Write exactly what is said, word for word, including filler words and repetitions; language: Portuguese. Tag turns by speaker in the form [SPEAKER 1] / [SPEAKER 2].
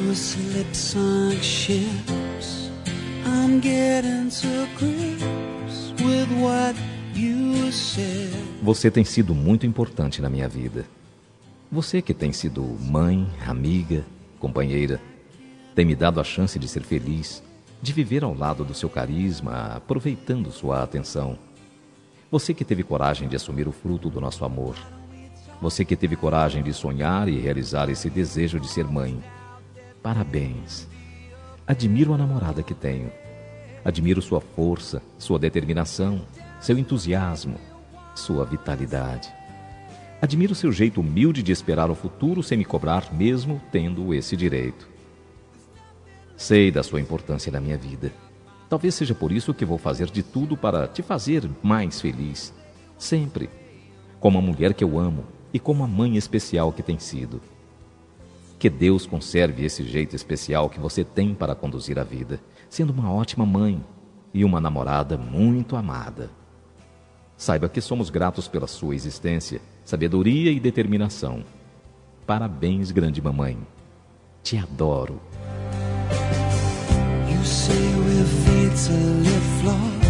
[SPEAKER 1] slip sunk ships. I'm getting to grips with what you said.
[SPEAKER 2] Você tem sido muito importante na minha vida. Você que tem sido mãe, amiga, companheira, tem me dado a chance de ser feliz, de viver ao lado do seu carisma, aproveitando sua atenção. Você que teve coragem de assumir o fruto do nosso amor. Você que teve coragem de sonhar e realizar esse desejo de ser mãe. Parabéns. Admiro a namorada que tenho. Admiro sua força, sua determinação, seu entusiasmo, sua vitalidade. Admiro seu jeito humilde de esperar o futuro sem me cobrar, mesmo tendo esse direito. Sei da sua importância na minha vida. Talvez seja por isso que vou fazer de tudo para te fazer mais feliz. Sempre. Como a mulher que eu amo e como a mãe especial que tem sido. Que Deus conserve esse jeito especial que você tem para conduzir a vida, sendo uma ótima mãe e uma namorada muito amada. Saiba que somos gratos pela sua existência, sabedoria e determinação. Parabéns, grande mamãe. Te adoro.
[SPEAKER 1] You say we're fated to live flawed.